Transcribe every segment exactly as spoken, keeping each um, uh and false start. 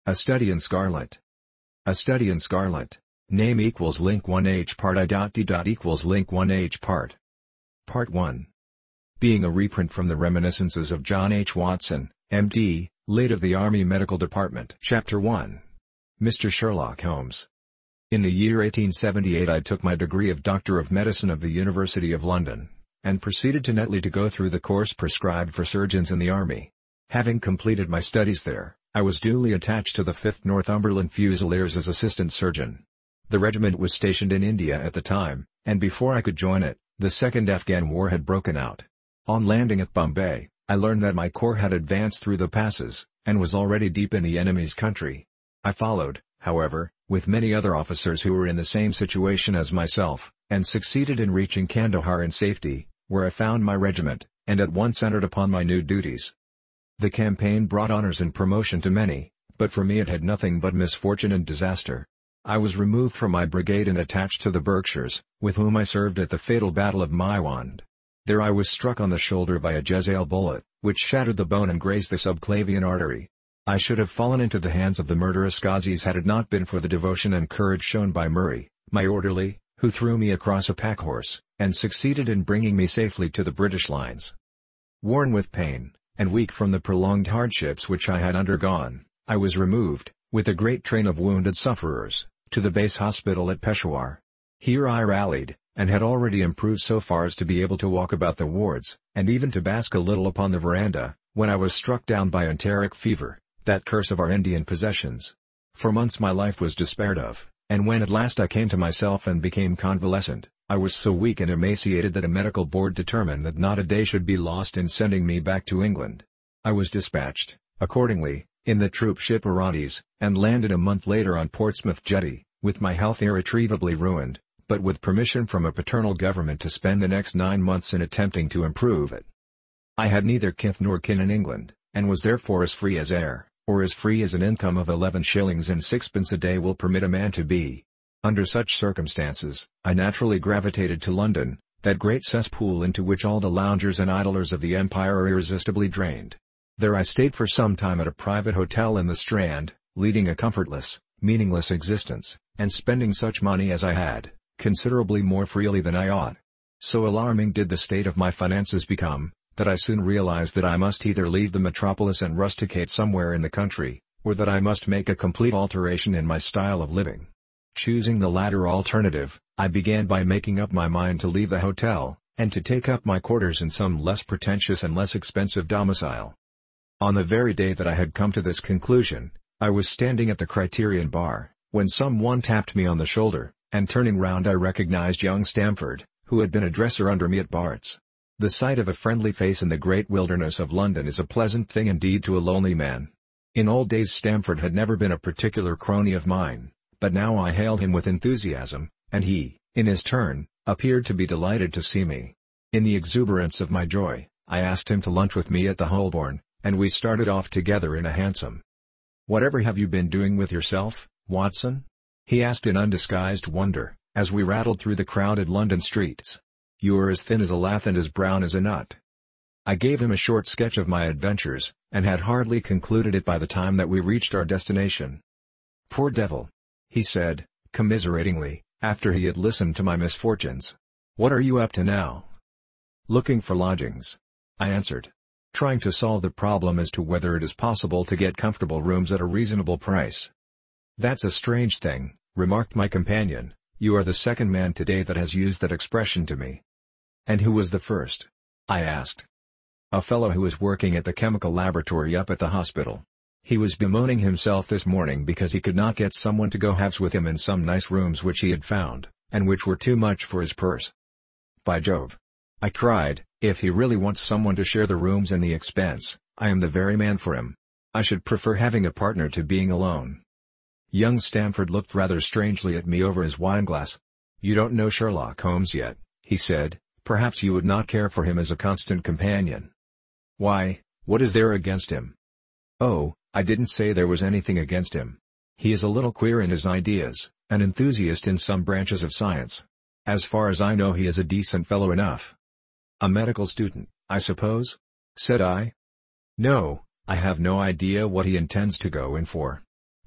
A Study in Scarlet. A Study in Scarlet. Name equals link one H part I dot D dot equals link one H part. Part one. Being a reprint from the Reminiscences of John H. Watson, M D, late of the Army Medical Department. Chapter one. Mister Sherlock Holmes. In the year eighteen seventy-eight I took my degree of Doctor of Medicine of the University of London, and proceeded to Netley to go through the course prescribed for surgeons in the Army. Having completed my studies there, I was duly attached to the fifth Northumberland Fusiliers as assistant surgeon. The regiment was stationed in India at the time, and before I could join it, the Second Afghan War had broken out. On landing at Bombay, I learned that my corps had advanced through the passes, and was already deep in the enemy's country. I followed, however, with many other officers who were in the same situation as myself, and succeeded in reaching Kandahar in safety, where I found my regiment, and at once entered upon my new duties. The campaign brought honors and promotion to many, but for me it had nothing but misfortune and disaster. I was removed from my brigade and attached to the Berkshires, with whom I served at the fatal Battle of Maiwand. There I was struck on the shoulder by a Jezail bullet, which shattered the bone and grazed the subclavian artery. I should have fallen into the hands of the murderous Ghazis had it not been for the devotion and courage shown by Murray, my orderly, who threw me across a pack-horse, and succeeded in bringing me safely to the British lines. Worn with pain, and weak from the prolonged hardships which I had undergone, I was removed, with a great train of wounded sufferers, to the base hospital at Peshawar. Here I rallied, and had already improved so far as to be able to walk about the wards, and even to bask a little upon the veranda, when I was struck down by enteric fever, that curse of our Indian possessions. For months my life was despaired of, and when at last I came to myself and became convalescent, I was so weak and emaciated that a medical board determined that not a day should be lost in sending me back to England. I was dispatched, accordingly, in the troop ship Orontes, and landed a month later on Portsmouth Jetty, with my health irretrievably ruined, but with permission from a paternal government to spend the next nine months in attempting to improve it. I had neither kith nor kin in England, and was therefore as free as air, or as free as an income of eleven shillings and sixpence a day will permit a man to be. Under such circumstances, I naturally gravitated to London, that great cesspool into which all the loungers and idlers of the Empire are irresistibly drained. There I stayed for some time at a private hotel in the Strand, leading a comfortless, meaningless existence, and spending such money as I had, considerably more freely than I ought. So alarming did the state of my finances become, that I soon realized that I must either leave the metropolis and rusticate somewhere in the country, or that I must make a complete alteration in my style of living. Choosing the latter alternative, I began by making up my mind to leave the hotel, and to take up my quarters in some less pretentious and less expensive domicile. On the very day that I had come to this conclusion, I was standing at the Criterion bar, when some one tapped me on the shoulder, and turning round I recognized young Stamford, who had been a dresser under me at Bart's. The sight of a friendly face in the great wilderness of London is a pleasant thing indeed to a lonely man. In old days Stamford had never been a particular crony of mine, but now I hailed him with enthusiasm, and he, in his turn, appeared to be delighted to see me. In the exuberance of my joy, I asked him to lunch with me at the Holborn, and we started off together in a hansom. "Whatever have you been doing with yourself, Watson?" he asked in undisguised wonder, as we rattled through the crowded London streets. "You are as thin as a lath and as brown as a nut." I gave him a short sketch of my adventures, and had hardly concluded it by the time that we reached our destination. "Poor devil!" he said, commiseratingly, after he had listened to my misfortunes. "What are you up to now?" "Looking for lodgings," I answered. "Trying to solve the problem as to whether it is possible to get comfortable rooms at a reasonable price." "That's a strange thing," remarked my companion. "You are the second man today that has used that expression to me." "And who was the first?" I asked. "A fellow who was working at the chemical laboratory up at the hospital. He was bemoaning himself this morning because he could not get someone to go halves with him in some nice rooms which he had found, and which were too much for his purse." "By Jove!" I cried, "if he really wants someone to share the rooms and the expense, I am the very man for him. I should prefer having a partner to being alone." Young Stamford looked rather strangely at me over his wineglass. "You don't know Sherlock Holmes yet," he said. "Perhaps you would not care for him as a constant companion." "Why, what is there against him?" "Oh, I didn't say there was anything against him. He is a little queer in his ideas, an enthusiast in some branches of science. As far as I know he is a decent fellow enough." "A medical student, I suppose?" said I. "No, I have no idea what he intends to go in for."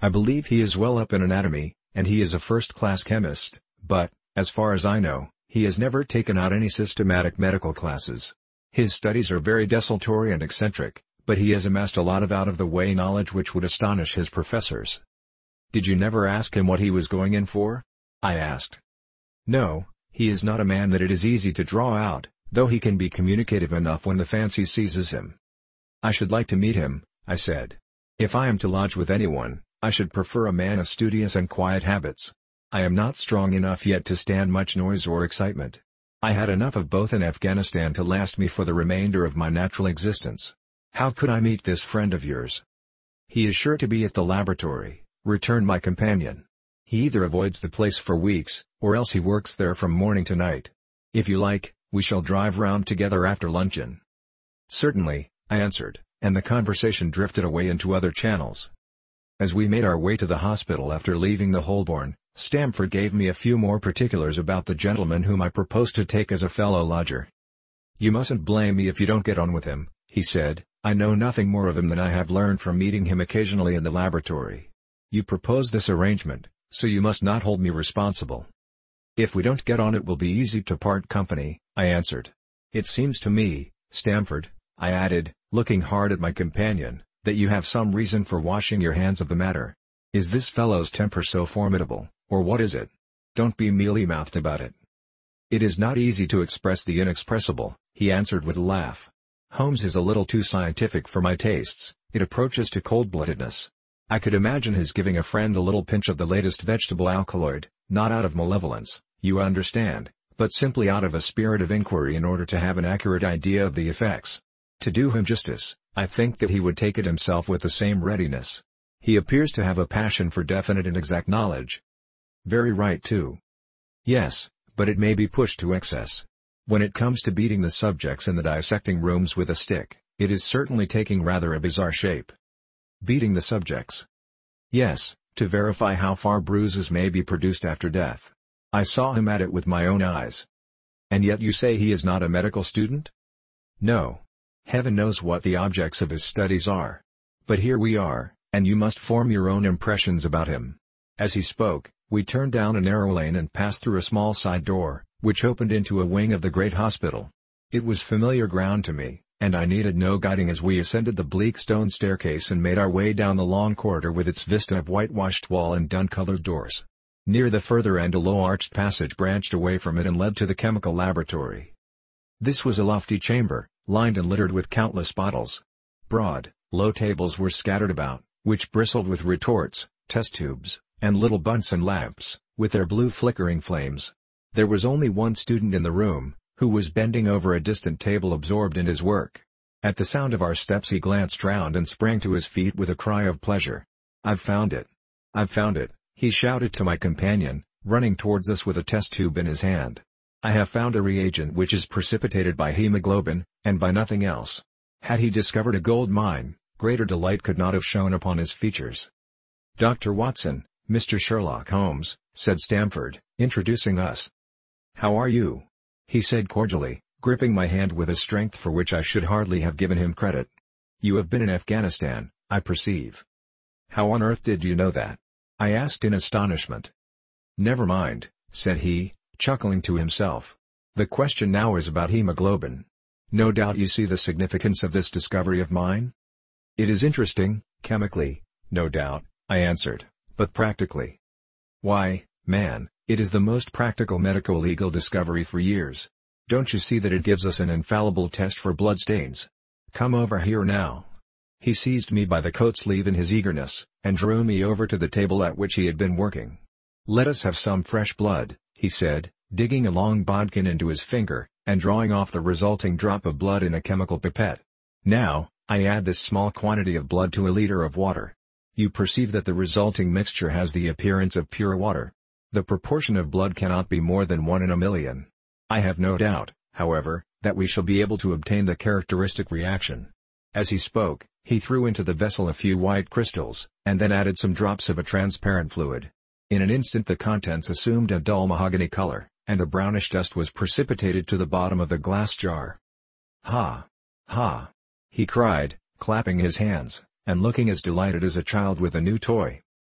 I believe he is well up in anatomy, and he is a first-class chemist, but, as far as I know, he has never taken out any systematic medical classes. His studies are very desultory and eccentric, but he has amassed a lot of out-of-the-way knowledge which would astonish his professors." "Did you never ask him what he was going in for?" I asked. "No, he is not a man that it is easy to draw out, though he can be communicative enough when the fancy seizes him." "I should like to meet him," I said. "If I am to lodge with anyone, I should prefer a man of studious and quiet habits. I am not strong enough yet to stand much noise or excitement. I had enough of both in Afghanistan to last me for the remainder of my natural existence. How could I meet this friend of yours?" "He is sure to be at the laboratory," returned my companion. "He either avoids the place for weeks, or else he works there from morning to night. If you like, we shall drive round together after luncheon." "Certainly," I answered, and the conversation drifted away into other channels. As we made our way to the hospital after leaving the Holborn, Stamford gave me a few more particulars about the gentleman whom I proposed to take as a fellow lodger. "You mustn't blame me if you don't get on with him," he said. "I know nothing more of him than I have learned from meeting him occasionally in the laboratory. You propose this arrangement, so you must not hold me responsible." "If we don't get on it will be easy to part company," I answered. "It seems to me, Stamford," I added, looking hard at my companion, "that you have some reason for washing your hands of the matter. Is this fellow's temper so formidable, or what is it? Don't be mealy-mouthed about it." "It is not easy to express the inexpressible," he answered with a laugh. "Holmes is a little too scientific for my tastes, it approaches to cold-bloodedness. I could imagine his giving a friend a little pinch of the latest vegetable alkaloid, not out of malevolence, you understand, but simply out of a spirit of inquiry in order to have an accurate idea of the effects. To do him justice, I think that he would take it himself with the same readiness. He appears to have a passion for definite and exact knowledge." "Very right too." "Yes, but it may be pushed to excess. When it comes to beating the subjects in the dissecting rooms with a stick, it is certainly taking rather a bizarre shape." "Beating the subjects?" "Yes, to verify how far bruises may be produced after death. I saw him at it with my own eyes." "And yet you say he is not a medical student?" "No. Heaven knows what the objects of his studies are. But here we are, and you must form your own impressions about him." As he spoke, we turned down a narrow lane and passed through a small side door, which opened into a wing of the great hospital. It was familiar ground to me, and I needed no guiding as we ascended the bleak stone staircase and made our way down the long corridor with its vista of whitewashed wall and dun-colored doors. Near the further end a low arched passage branched away from it and led to the chemical laboratory. This was a lofty chamber, lined and littered with countless bottles. Broad, low tables were scattered about, which bristled with retorts, test tubes, and little Bunsen lamps, with their blue flickering flames. There was only one student in the room, who was bending over a distant table absorbed in his work. At the sound of our steps he glanced round and sprang to his feet with a cry of pleasure. "I've found it! I've found it!" he shouted to my companion, running towards us with a test tube in his hand. "I have found a reagent which is precipitated by hemoglobin, and by nothing else." Had he discovered a gold mine, greater delight could not have shone upon his features. "Doctor Watson, Mister Sherlock Holmes," said Stamford, introducing us. "How are you?" he said cordially, gripping my hand with a strength for which I should hardly have given him credit. "You have been in Afghanistan, I perceive." "How on earth did you know that?" I asked in astonishment. "Never mind," said he, chuckling to himself. "The question now is about hemoglobin. No doubt you see the significance of this discovery of mine?" "It is interesting, chemically, no doubt," I answered, "but practically?" "Why, man, it is the most practical medico-legal discovery for years. Don't you see that it gives us an infallible test for bloodstains? Come over here now." He seized me by the coat sleeve in his eagerness, and drew me over to the table at which he had been working. "Let us have some fresh blood," he said, digging a long bodkin into his finger, and drawing off the resulting drop of blood in a chemical pipette. "Now, I add this small quantity of blood to a liter of water. You perceive that the resulting mixture has the appearance of pure water. The proportion of blood cannot be more than one in a million. I have no doubt, however, that we shall be able to obtain the characteristic reaction." As he spoke, he threw into the vessel a few white crystals, and then added some drops of a transparent fluid. In an instant the contents assumed a dull mahogany color, and a brownish dust was precipitated to the bottom of the glass jar. "Ha! Ha!" he cried, clapping his hands, and looking as delighted as a child with a new toy.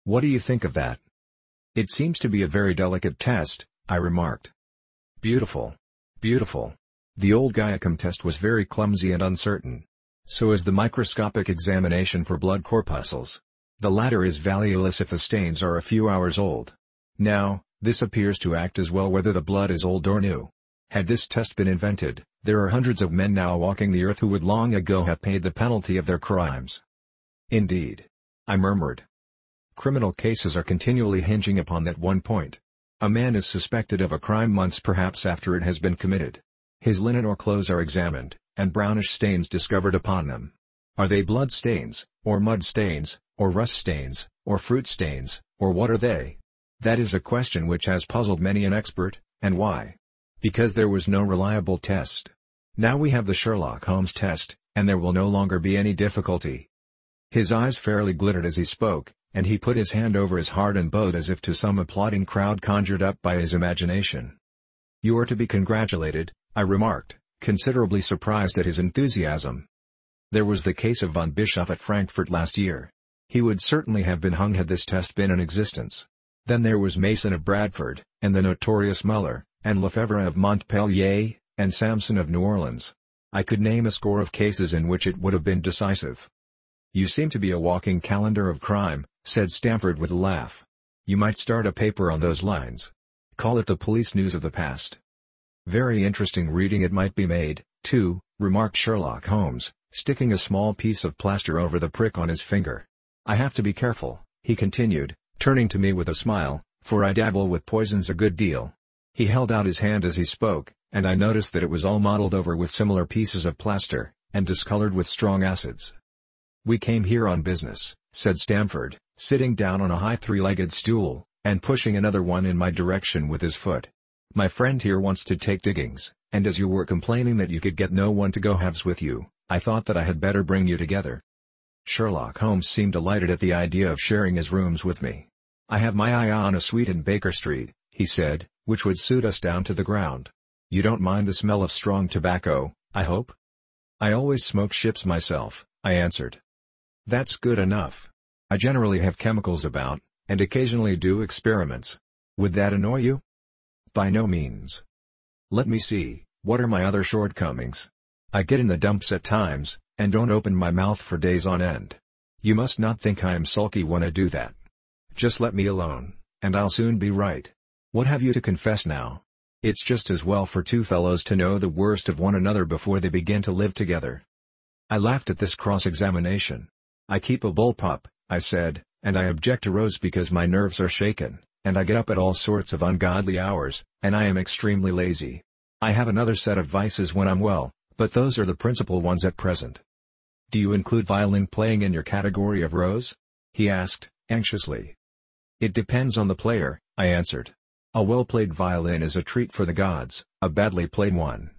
What do you think of that? It seems to be a very delicate test, I remarked. Beautiful. Beautiful. The old Guyacum test was very clumsy and uncertain. So is the microscopic examination for blood corpuscles. The latter is valueless if the stains are a few hours old. Now, this appears to act as well whether the blood is old or new. Had this test been invented, there are hundreds of men now walking the earth who would long ago have paid the penalty of their crimes. Indeed. I murmured. Criminal cases are continually hinging upon that one point. A man is suspected of a crime months perhaps after it has been committed. His linen or clothes are examined, and brownish stains discovered upon them. Are they blood stains, or mud stains, or rust stains, or fruit stains, or what are they? That is a question which has puzzled many an expert, and why? Because there was no reliable test. Now we have the Sherlock Holmes test, and there will no longer be any difficulty. His eyes fairly glittered as he spoke, and he put his hand over his heart and bowed as if to some applauding crowd conjured up by his imagination. You are to be congratulated, I remarked, considerably surprised at his enthusiasm. There was the case of von Bischoff at Frankfurt last year. He would certainly have been hung had this test been in existence. Then there was Mason of Bradford, and the notorious Muller, and Lefebvre of Montpellier, and Samson of New Orleans. I could name a score of cases in which it would have been decisive. You seem to be a walking calendar of crime, said Stamford with a laugh. You might start a paper on those lines. Call it the police news of the past. Very interesting reading it might be made, too, remarked Sherlock Holmes, sticking a small piece of plaster over the prick on his finger. I have to be careful, he continued, turning to me with a smile, for I dabble with poisons a good deal. He held out his hand as he spoke, and I noticed that it was all mottled over with similar pieces of plaster, and discolored with strong acids. We came here on business, said Stamford, sitting down on a high three-legged stool, and pushing another one in my direction with his foot. My friend here wants to take diggings, and as you were complaining that you could get no one to go halves with you, I thought that I had better bring you together. Sherlock Holmes seemed delighted at the idea of sharing his rooms with me. I have my eye on a suite in Baker Street, he said, which would suit us down to the ground. You don't mind the smell of strong tobacco, I hope? I always smoke ships myself, I answered. That's good enough. I generally have chemicals about, and occasionally do experiments. Would that annoy you? By no means. Let me see, what are my other shortcomings? I get in the dumps at times, and don't open my mouth for days on end. You must not think I am sulky when I do that. Just let me alone, and I'll soon be right. What have you to confess now? It's just as well for two fellows to know the worst of one another before they begin to live together. I laughed at this cross-examination. I keep a bullpup, I said, and I object to Rose because my nerves are shaken, and I get up at all sorts of ungodly hours, and I am extremely lazy. I have another set of vices when I'm well, but those are the principal ones at present. Do you include violin playing in your category of Rose? He asked, anxiously. It depends on the player, I answered. A well-played violin is a treat for the gods, a badly played one.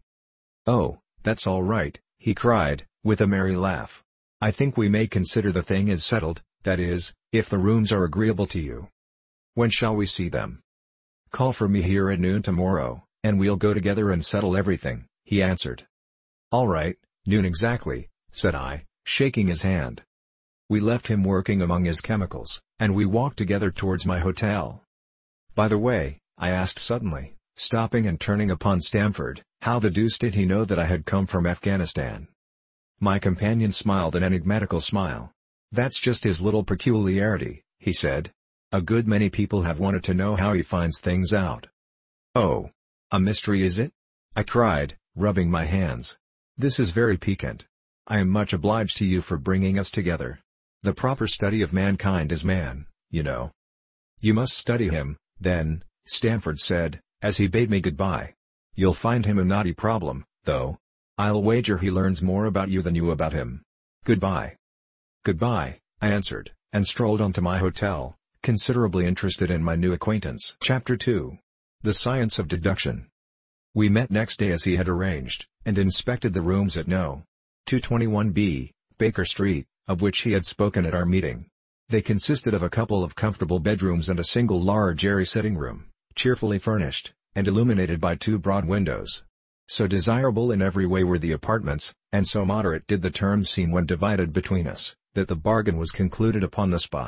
Oh, that's all right, he cried, with a merry laugh. I think we may consider the thing as settled, that is, if the rooms are agreeable to you. When shall we see them? Call for me here at noon tomorrow, and we'll go together and settle everything, he answered. All right, noon exactly, said I, shaking his hand. We left him working among his chemicals, and we walked together towards my hotel. By the way, I asked suddenly, stopping and turning upon Stamford, how the deuce did he know that I had come from Afghanistan? My companion smiled an enigmatical smile. That's just his little peculiarity, he said. A good many people have wanted to know how he finds things out. Oh, a mystery is it? I cried, rubbing my hands. This is very piquant. I am much obliged to you for bringing us together. The proper study of mankind is man, you know. You must study him, then, Stamford said, as he bade me goodbye. You'll find him a knotty problem, though. I'll wager he learns more about you than you about him. Goodbye. Goodbye, I answered, and strolled on to my hotel, considerably interested in my new acquaintance. Chapter two. The Science of Deduction. We met next day as he had arranged, and inspected the rooms at No. two twenty-one B, Baker Street, of which he had spoken at our meeting. They consisted of a couple of comfortable bedrooms and a single large airy sitting room, cheerfully furnished, and illuminated by two broad windows. So desirable in every way were the apartments, and so moderate did the terms seem when divided between us, that the bargain was concluded upon the spot,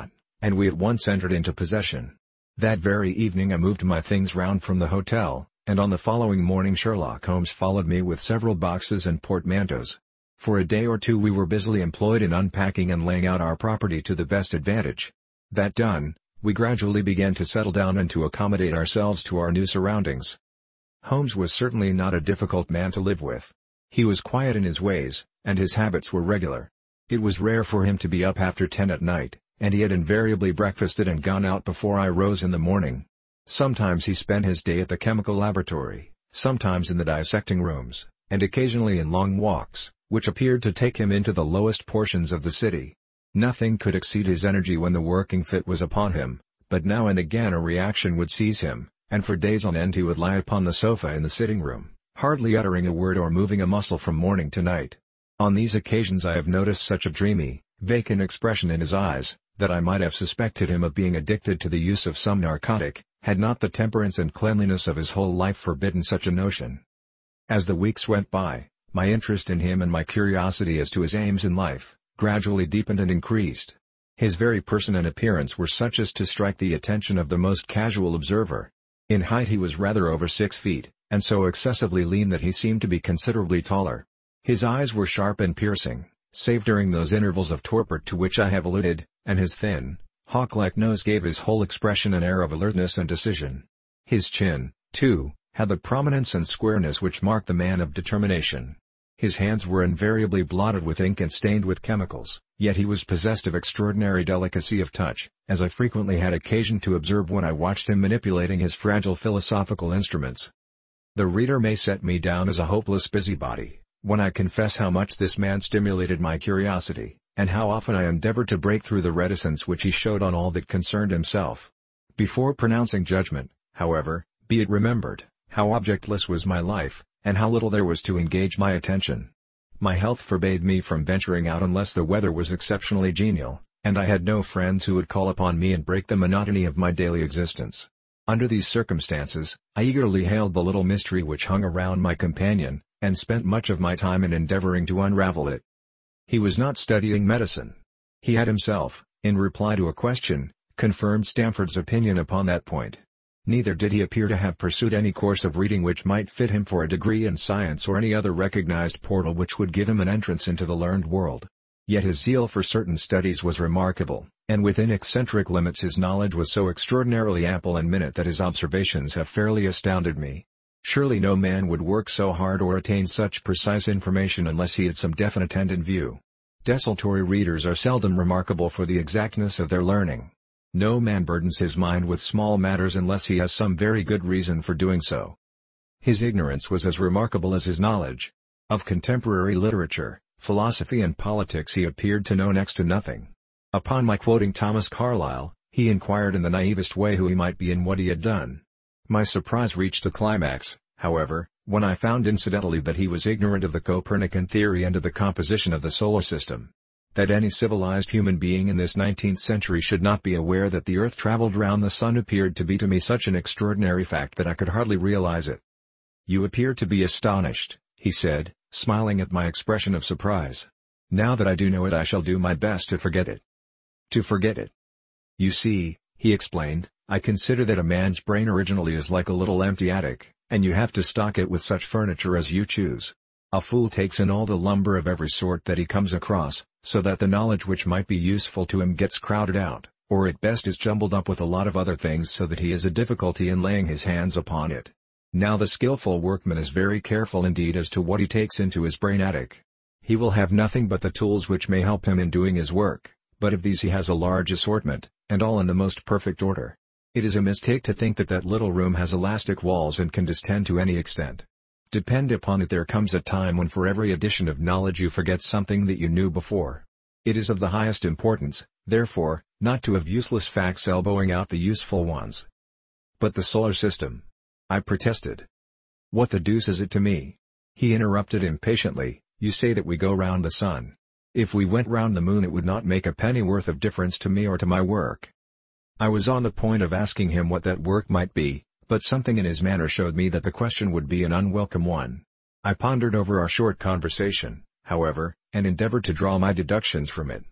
and we at once entered into possession. That very evening I moved my things round from the hotel, and on the following morning Sherlock Holmes followed me with several boxes and portmanteaus. For a day or two we were busily employed in unpacking and laying out our property to the best advantage. That done, we gradually began to settle down and to accommodate ourselves to our new surroundings. Holmes was certainly not a difficult man to live with. He was quiet in his ways, and his habits were regular. It was rare for him to be up after ten at night, and he had invariably breakfasted and gone out before I rose in the morning. Sometimes he spent his day at the chemical laboratory, sometimes in the dissecting rooms, and occasionally in long walks, which appeared to take him into the lowest portions of the city. Nothing could exceed his energy when the working fit was upon him, but now and again a reaction would seize him, and for days on end he would lie upon the sofa in the sitting room, hardly uttering a word or moving a muscle from morning to night. On these occasions I have noticed such a dreamy, vacant expression in his eyes, that I might have suspected him of being addicted to the use of some narcotic, had not the temperance and cleanliness of his whole life forbidden such a notion. As the weeks went by, my interest in him and my curiosity as to his aims in life gradually deepened and increased. His very person and appearance were such as to strike the attention of the most casual observer. In height he was rather over six feet, and so excessively lean that he seemed to be considerably taller. His eyes were sharp and piercing, save during those intervals of torpor to which I have alluded, and his thin, hawk-like nose gave his whole expression an air of alertness and decision. His chin, too, had the prominence and squareness which mark the man of determination. His hands were invariably blotted with ink and stained with chemicals, yet he was possessed of extraordinary delicacy of touch, as I frequently had occasion to observe when I watched him manipulating his fragile philosophical instruments. The reader may set me down as a hopeless busybody, when I confess how much this man stimulated my curiosity, and how often I endeavored to break through the reticence which he showed on all that concerned himself. Before pronouncing judgment, however, be it remembered, how objectless was my life, and how little there was to engage my attention. My health forbade me from venturing out unless the weather was exceptionally genial, and I had no friends who would call upon me and break the monotony of my daily existence. Under these circumstances, I eagerly hailed the little mystery which hung around my companion, and spent much of my time in endeavoring to unravel it. He was not studying medicine. He had himself, in reply to a question, confirmed Stamford's opinion upon that point. Neither did he appear to have pursued any course of reading which might fit him for a degree in science or any other recognized portal which would give him an entrance into the learned world. Yet his zeal for certain studies was remarkable, and within eccentric limits his knowledge was so extraordinarily ample and minute that his observations have fairly astounded me. Surely no man would work so hard or attain such precise information unless he had some definite end in view. Desultory readers are seldom remarkable for the exactness of their learning. No man burdens his mind with small matters unless he has some very good reason for doing so. His ignorance was as remarkable as his knowledge. Of contemporary literature, philosophy and politics he appeared to know next to nothing. Upon my quoting Thomas Carlyle, he inquired in the naivest way who he might be and what he had done. My surprise reached a climax, however, when I found incidentally that he was ignorant of the Copernican theory and of the composition of the solar system. That any civilized human being in this nineteenth century should not be aware that the earth traveled round the sun appeared to be to me such an extraordinary fact that I could hardly realize it. "You appear to be astonished," he said, smiling at my expression of surprise. "Now that I do know it I shall do my best to forget it." To forget it. "You see," he explained, "I consider that a man's brain originally is like a little empty attic, and you have to stock it with such furniture as you choose. A fool takes in all the lumber of every sort that he comes across, so that the knowledge which might be useful to him gets crowded out, or at best is jumbled up with a lot of other things so that he has a difficulty in laying his hands upon it. Now the skillful workman is very careful indeed as to what he takes into his brain attic. He will have nothing but the tools which may help him in doing his work, but of these he has a large assortment, and all in the most perfect order. It is a mistake to think that that little room has elastic walls and can distend to any extent. Depend upon it there comes a time when for every addition of knowledge you forget something that you knew before. It is of the highest importance, therefore, not to have useless facts elbowing out the useful ones." "But the solar system," I protested. "What the deuce is it to me?" He interrupted impatiently. "You say that we go round the sun. If we went round the moon it would not make a pennyworth of difference to me or to my work." I was on the point of asking him what that work might be, but something in his manner showed me that the question would be an unwelcome one. I pondered over our short conversation, however, and endeavored to draw my deductions from it.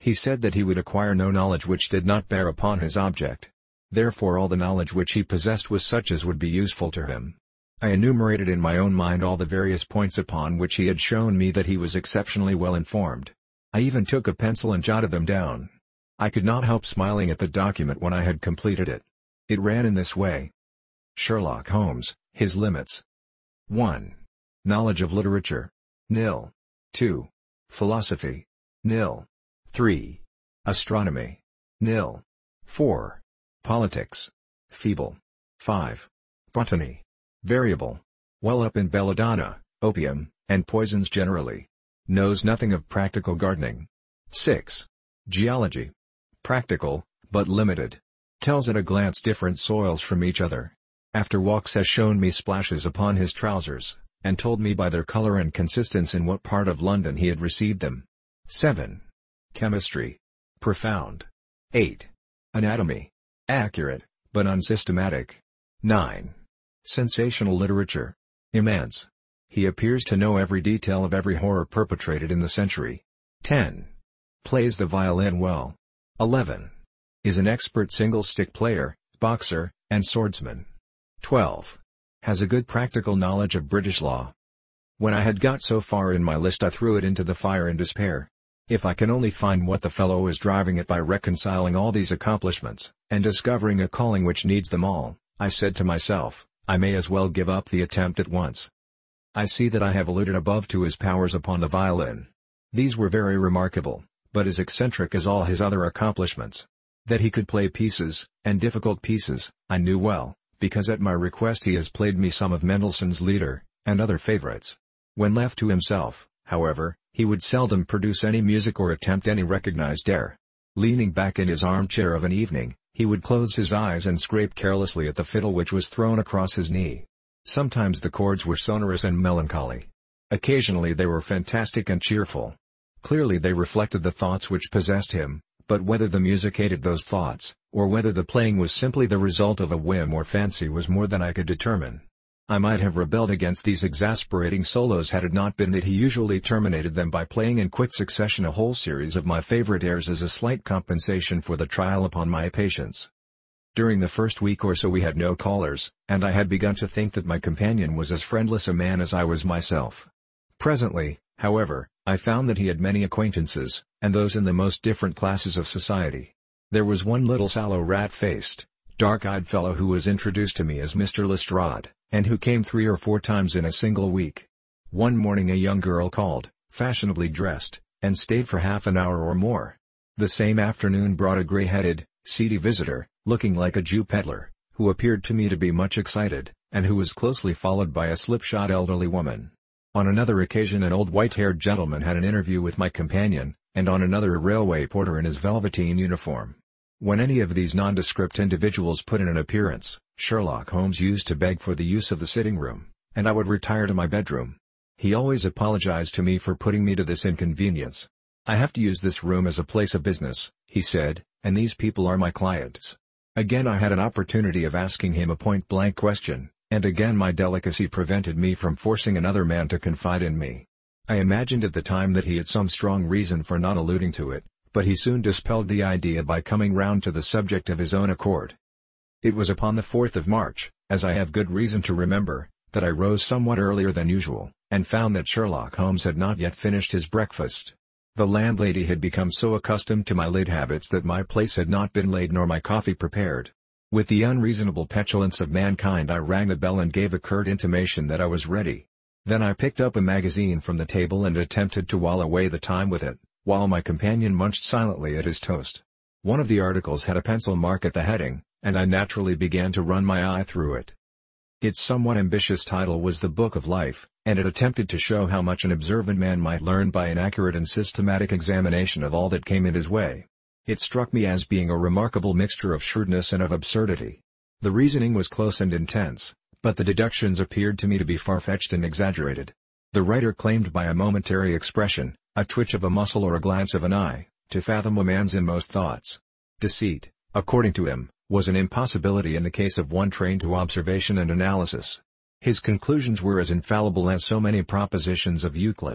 He said that he would acquire no knowledge which did not bear upon his object. Therefore all the knowledge which he possessed was such as would be useful to him. I enumerated in my own mind all the various points upon which he had shown me that he was exceptionally well informed. I even took a pencil and jotted them down. I could not help smiling at the document when I had completed it. It ran in this way. Sherlock Holmes, his limits. one. Knowledge of literature. Nil. two. Philosophy. Nil. three. Astronomy. Nil. four. Politics. Feeble. five. Botany. Variable. Well up in belladonna, opium, and poisons generally. Knows nothing of practical gardening. six. Geology. Practical, but limited. Tells at a glance different soils from each other. After walks has shown me splashes upon his trousers, and told me by their color and consistence in what part of London he had received them. seven. Chemistry. Profound. eight. Anatomy. Accurate, but unsystematic. nine. Sensational literature. Immense. He appears to know every detail of every horror perpetrated in the century. ten. Plays the violin well. eleven. Is an expert single-stick player, boxer, and swordsman. twelve. Has a good practical knowledge of British law. When I had got so far in my list I threw it into the fire in despair. If I can only find what the fellow is driving at by reconciling all these accomplishments, and discovering a calling which needs them all, I said to myself, I may as well give up the attempt at once. I see that I have alluded above to his powers upon the violin. These were very remarkable, but as eccentric as all his other accomplishments. That he could play pieces, and difficult pieces, I knew well, because at my request he has played me some of Mendelssohn's Lieder, and other favorites. When left to himself, however, he would seldom produce any music or attempt any recognized air. Leaning back in his armchair of an evening, he would close his eyes and scrape carelessly at the fiddle which was thrown across his knee. Sometimes the chords were sonorous and melancholy. Occasionally they were fantastic and cheerful. Clearly they reflected the thoughts which possessed him, but whether the music aided those thoughts, or whether the playing was simply the result of a whim or fancy was more than I could determine. I might have rebelled against these exasperating solos had it not been that he usually terminated them by playing in quick succession a whole series of my favorite airs as a slight compensation for the trial upon my patience. During the first week or so we had no callers, and I had begun to think that my companion was as friendless a man as I was myself. Presently, however, I found that he had many acquaintances, and those in the most different classes of society. There was one little sallow rat-faced, dark-eyed fellow who was introduced to me as Mister Lestrade, and who came three or four times in a single week. One morning a young girl called, fashionably dressed, and stayed for half an hour or more. The same afternoon brought a grey-headed, seedy visitor, looking like a Jew peddler, who appeared to me to be much excited, and who was closely followed by a slipshod elderly woman. On another occasion an old white-haired gentleman had an interview with my companion, and on another a railway porter in his velveteen uniform. When any of these nondescript individuals put in an appearance, Sherlock Holmes used to beg for the use of the sitting-room, and I would retire to my bedroom. He always apologized to me for putting me to this inconvenience. I have to use this room as a place of business, he said, and these people are my clients. Again I had an opportunity of asking him a point-blank question, and again my delicacy prevented me from forcing another man to confide in me. I imagined at the time that he had some strong reason for not alluding to it, but he soon dispelled the idea by coming round to the subject of his own accord. It was upon the fourth of March, as I have good reason to remember, that I rose somewhat earlier than usual, and found that Sherlock Holmes had not yet finished his breakfast. The landlady had become so accustomed to my late habits that my place had not been laid nor my coffee prepared. With the unreasonable petulance of mankind I rang the bell and gave a curt intimation that I was ready. Then I picked up a magazine from the table and attempted to while away the time with it, while my companion munched silently at his toast. One of the articles had a pencil mark at the heading, and I naturally began to run my eye through it. Its somewhat ambitious title was The Book of Life, and it attempted to show how much an observant man might learn by an accurate and systematic examination of all that came in his way. It struck me as being a remarkable mixture of shrewdness and of absurdity. The reasoning was close and intense, but the deductions appeared to me to be far-fetched and exaggerated. The writer claimed by a momentary expression, a twitch of a muscle or a glance of an eye, to fathom a man's inmost thoughts. Deceit, according to him, was an impossibility in the case of one trained to observation and analysis. His conclusions were as infallible as so many propositions of Euclid.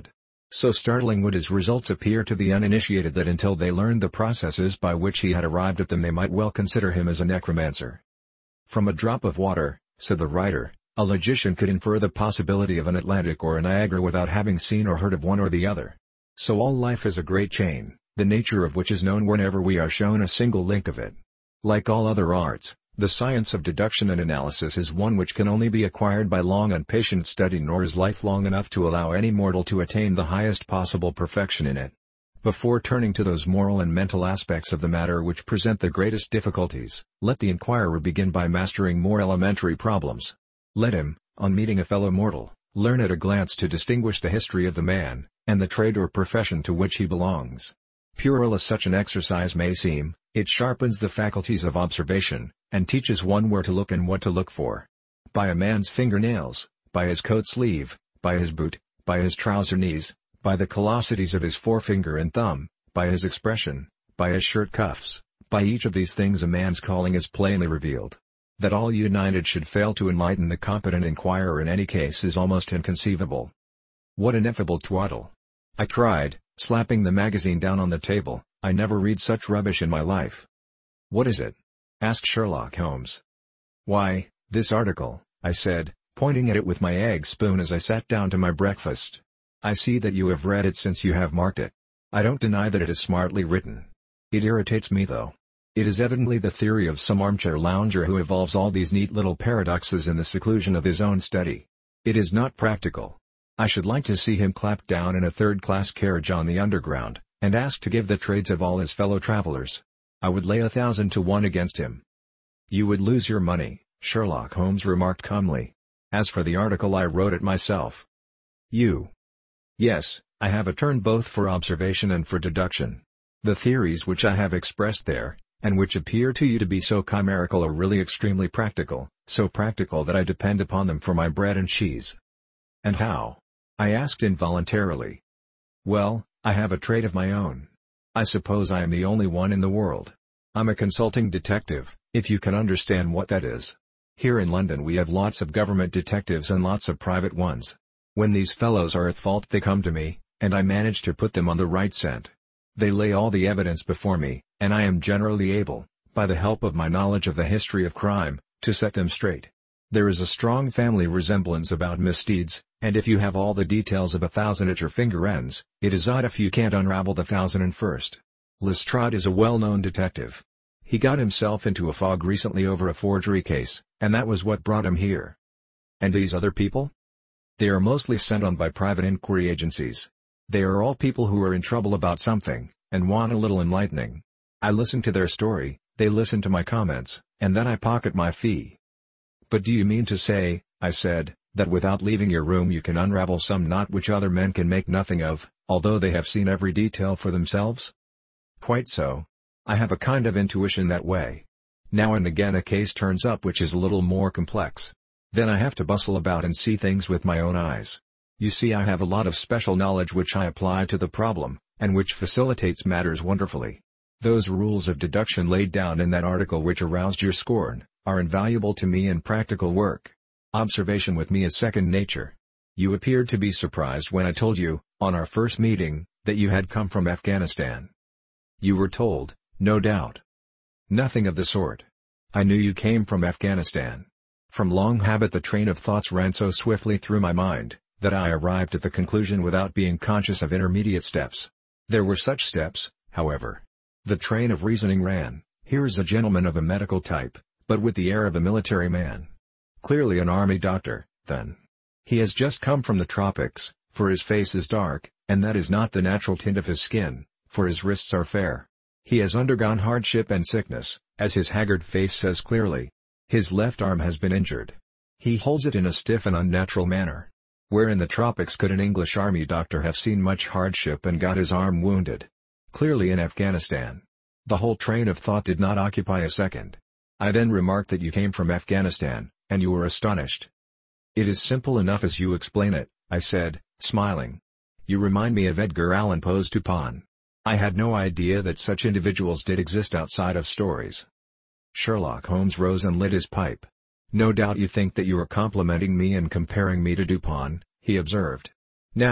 So startling would his results appear to the uninitiated that until they learned the processes by which he had arrived at them they might well consider him as a necromancer. From a drop of water, said the writer, a logician could infer the possibility of an Atlantic or a Niagara without having seen or heard of one or the other. So all life is a great chain, the nature of which is known whenever we are shown a single link of it. Like all other arts, the science of deduction and analysis is one which can only be acquired by long and patient study, nor is life long enough to allow any mortal to attain the highest possible perfection in it. Before turning to those moral and mental aspects of the matter which present the greatest difficulties, let the inquirer begin by mastering more elementary problems. Let him, on meeting a fellow mortal, learn at a glance to distinguish the history of the man, and the trade or profession to which he belongs. Puerile as such an exercise may seem, it sharpens the faculties of observation, and teaches one where to look and what to look for. By a man's fingernails, by his coat sleeve, by his boot, by his trouser knees, by the callosities of his forefinger and thumb, by his expression, by his shirt cuffs, by each of these things a man's calling is plainly revealed. That all united should fail to enlighten the competent inquirer in any case is almost inconceivable. What ineffable twaddle! I cried, slapping the magazine down on the table, I never read such rubbish in my life. What is it? Asked Sherlock Holmes. Why, this article, I said, pointing at it with my egg spoon as I sat down to my breakfast. I see that you have read it since you have marked it. I don't deny that it is smartly written. It irritates me though. It is evidently the theory of some armchair lounger who evolves all these neat little paradoxes in the seclusion of his own study. It is not practical. I should like to see him clapped down in a third-class carriage on the Underground, and asked to give the trades of all his fellow travelers. I would lay a thousand to one against him. You would lose your money, Sherlock Holmes remarked calmly. As for the article, I wrote it myself. You? Yes, I have a turn both for observation and for deduction. The theories which I have expressed there, and which appear to you to be so chimerical, are really extremely practical, so practical that I depend upon them for my bread and cheese. And how? I asked involuntarily. Well, I have a trade of my own. I suppose I am the only one in the world. I'm a consulting detective, if you can understand what that is. Here in London we have lots of government detectives and lots of private ones. When these fellows are at fault they come to me, and I manage to put them on the right scent. They lay all the evidence before me, and I am generally able, by the help of my knowledge of the history of crime, to set them straight. There is a strong family resemblance about misdeeds, and if you have all the details of a thousand at your finger ends, it is odd if you can't unravel the thousand and first. Lestrade is a well-known detective. He got himself into a fog recently over a forgery case, and that was what brought him here. And these other people? They are mostly sent on by private inquiry agencies. They are all people who are in trouble about something, and want a little enlightening. I listen to their story, they listen to my comments, and then I pocket my fee. But do you mean to say, I said, that without leaving your room you can unravel some knot which other men can make nothing of, although they have seen every detail for themselves? Quite so. I have a kind of intuition that way. Now and again a case turns up which is a little more complex. Then I have to bustle about and see things with my own eyes. You see, I have a lot of special knowledge which I apply to the problem, and which facilitates matters wonderfully. Those rules of deduction laid down in that article which aroused your scorn, are invaluable to me in practical work. Observation with me is second nature. You appeared to be surprised when I told you, on our first meeting, that you had come from Afghanistan. You were told, no doubt. Nothing of the sort. I knew you came from Afghanistan. From long habit the train of thoughts ran so swiftly through my mind, that I arrived at the conclusion without being conscious of intermediate steps. There were such steps, however. The train of reasoning ran, here is a gentleman of a medical type, but with the air of a military man. Clearly an army doctor, then. He has just come from the tropics, for his face is dark, and that is not the natural tint of his skin, for his wrists are fair. He has undergone hardship and sickness, as his haggard face says clearly. His left arm has been injured. He holds it in a stiff and unnatural manner. Where in the tropics could an English army doctor have seen much hardship and got his arm wounded? Clearly in Afghanistan. The whole train of thought did not occupy a second. I then remarked that you came from Afghanistan, and you were astonished. It is simple enough as you explain it, I said, smiling. You remind me of Edgar Allan Poe's Dupin. I had no idea that such individuals did exist outside of stories. Sherlock Holmes rose and lit his pipe. No doubt you think that you are complimenting me and comparing me to Dupin, he observed. Now,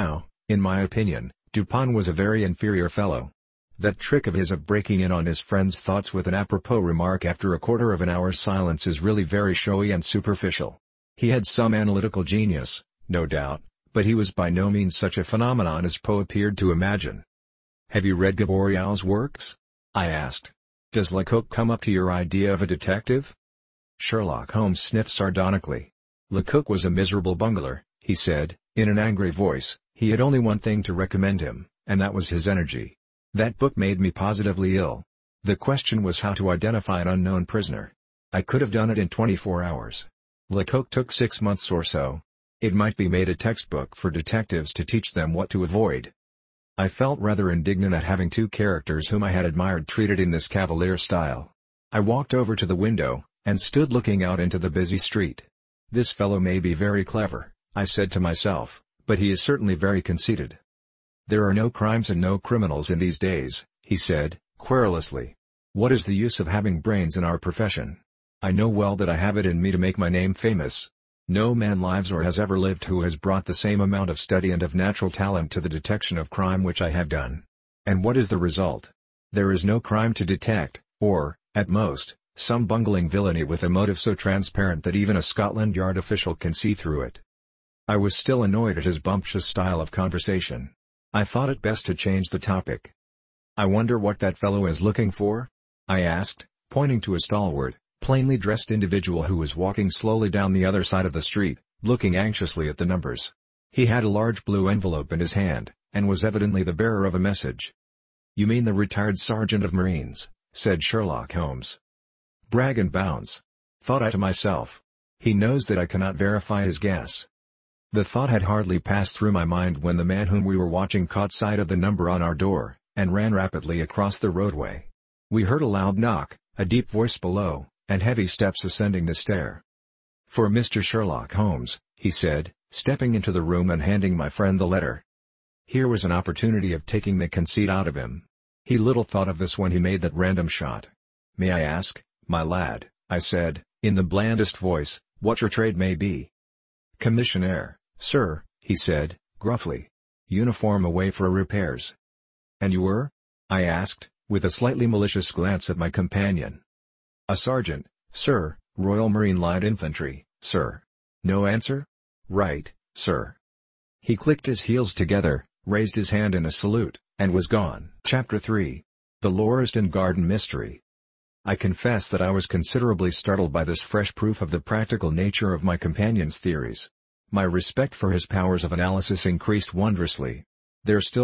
In my opinion, Dupin was a very inferior fellow. That trick of his of breaking in on his friend's thoughts with an apropos remark after a quarter of an hour's silence is really very showy and superficial. He had some analytical genius, no doubt, but he was by no means such a phenomenon as Poe appeared to imagine. "Have you read Gaboriau's works?" I asked. "Does Lecoq come up to your idea of a detective?" Sherlock Holmes sniffed sardonically. "Lecoq was a miserable bungler," he said, in an angry voice. "He had only one thing to recommend him, and that was his energy. That book made me positively ill. The question was how to identify an unknown prisoner. I could have done it in twenty-four hours. Lecoq took six months or so. It might be made a textbook for detectives to teach them what to avoid." I felt rather indignant at having two characters whom I had admired treated in this cavalier style. I walked over to the window, and stood looking out into the busy street. "This fellow may be very clever," I said to myself, "but he is certainly very conceited." "There are no crimes and no criminals in these days," he said, querulously. "What is the use of having brains in our profession? I know well that I have it in me to make my name famous. No man lives or has ever lived who has brought the same amount of study and of natural talent to the detection of crime which I have done. And what is the result? There is no crime to detect, or, at most, some bungling villainy with a motive so transparent that even a Scotland Yard official can see through it." I was still annoyed at his bumptious style of conversation. I thought it best to change the topic. "I wonder what that fellow is looking for?" I asked, pointing to a stalwart, plainly dressed individual who was walking slowly down the other side of the street, looking anxiously at the numbers. He had a large blue envelope in his hand, and was evidently the bearer of a message. "You mean the retired sergeant of Marines," said Sherlock Holmes. "Brag and bounce," thought I to myself. "He knows that I cannot verify his guess." The thought had hardly passed through my mind when the man whom we were watching caught sight of the number on our door, and ran rapidly across the roadway. We heard a loud knock, a deep voice below, and heavy steps ascending the stair. "For Mister Sherlock Holmes," he said, stepping into the room and handing my friend the letter. Here was an opportunity of taking the conceit out of him. He little thought of this when he made that random shot. "May I ask, my lad," I said, in the blandest voice, "what your trade may be?" "Commissionaire, sir," he said, gruffly. "Uniform away for repairs." "And you were?" I asked, with a slightly malicious glance at my companion. "A sergeant, sir, Royal Marine Light Infantry, sir." "No answer?" "Right, sir." He clicked his heels together, raised his hand in a salute, and was gone. Chapter three. The Lauriston Garden Mystery. I confess that I was considerably startled by this fresh proof of the practical nature of my companion's theories. My respect for his powers of analysis increased wondrously. There still